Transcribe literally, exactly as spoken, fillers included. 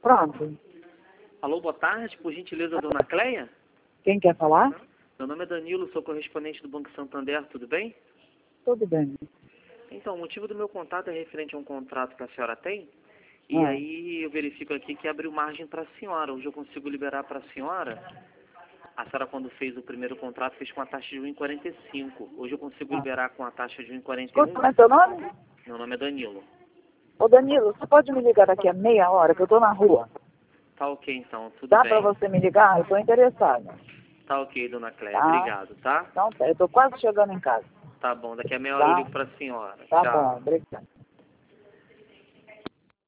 Pronto. Alô, boa tarde, por gentileza, dona Cleia? Quem quer falar? Meu nome é Danilo, sou correspondente do Banco Santander, tudo bem? Tudo bem. Então, o motivo do meu contato é referente a um contrato que a senhora tem, e Ah. aí eu verifico aqui que abriu margem para a senhora. Hoje eu consigo liberar para a senhora. A senhora, quando fez o primeiro contrato, fez com a taxa de um vírgula quarenta e cinco. Hoje eu consigo Ah. liberar com a taxa de um vírgula quarenta e Escuta, um. como é seu nome? Meu nome é Danilo. Ô Danilo, você pode me ligar daqui a meia hora, que eu tô na rua. Tá ok, então, tudo Dá bem. pra você me ligar? Eu tô interessada. Tá ok, dona Cleia, Tá? obrigado, tá? Então tá, eu tô quase chegando em casa. Tá bom, daqui a meia hora eu Tá? ligo para a senhora. Tá bom, Tchau. obrigada.